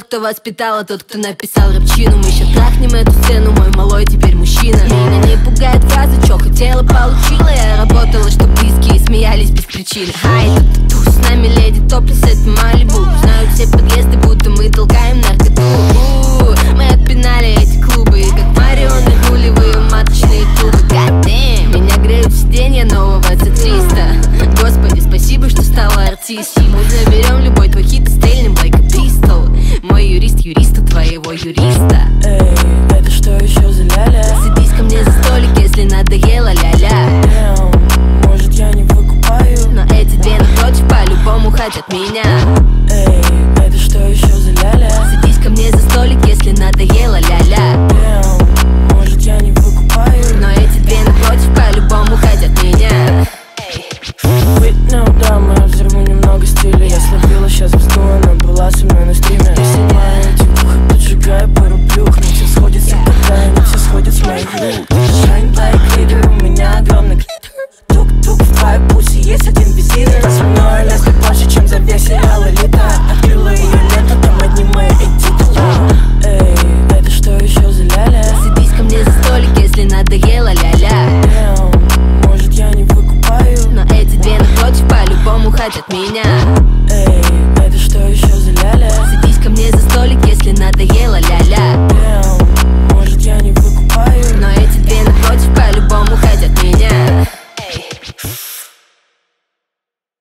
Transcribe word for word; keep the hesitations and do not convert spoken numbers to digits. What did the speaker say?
кто воспитал, а тот, кто написал рэпчину. Мы еще трахнем эту сцену, мой малой теперь мужчина. Меня не пугает фраза, чё хотела, получила. Я работала, чтоб близкие смеялись без причины. Ай, ту-ту-ту, с нами леди топлес, это Малибу. Знают все подъезды, будто мы толкаем наркоту. Мы отпинали эти клубы, как Марио нырнули в ее маточные трубы. God damn. Меня греют сиденья нового си триста. Господи, спасибо, что стала артистом. Мы заберем любой твой хит и стрельнем like a pistol. Мой юрист, юрист